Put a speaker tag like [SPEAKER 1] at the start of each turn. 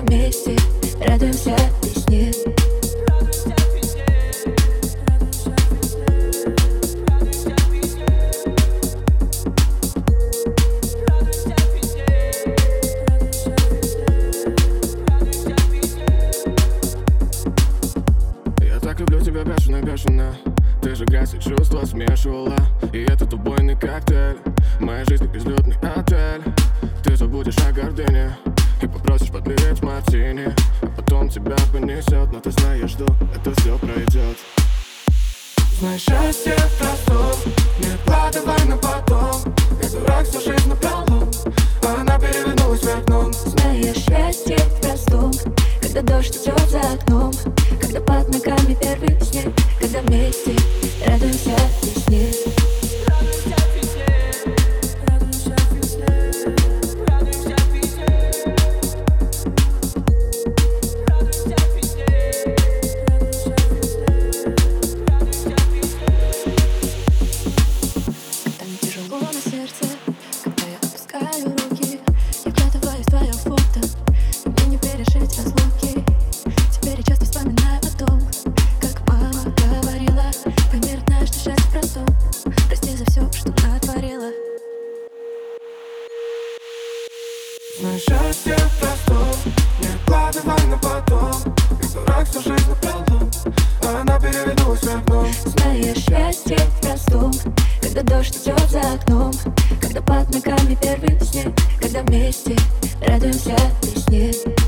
[SPEAKER 1] вместе радуемся весне.
[SPEAKER 2] Я так люблю тебя бешено. Ты же грязь и чувства смешивала, и этот убойный коктейль в моей жизни безлюдный отель. Ты забудешь о гордыне и попросишь подливать мартини, а потом тебя понесет, но ты знаешь, что это все пройдет.
[SPEAKER 3] Знаешь, счастье простом, не откладывай на потом. Я дурак всю жизнь напролом, а она перевернулась вверх дном.
[SPEAKER 1] Знаешь, счастье простом, когда дождь идет за окном, когда под ногами первый снег, когда вместе радуемся весне. Тяжело на сердце, когда я опускаю руки, я вглядываюсь в твое фото, мне не пережить разлуки. Теперь я часто вспоминаю о том, как мама говорила: пойми, родная, что счастье простом, прости за все, что натворила.
[SPEAKER 3] Знаешь, счастье простом, не откладывай на потом. Я дурак всю жизнь напролом, а она перевернулась вверх дном.
[SPEAKER 1] Знаешь, счастье простом, когда дождь идет за окном, когда под ногами первый снег, когда вместе радуемся весне.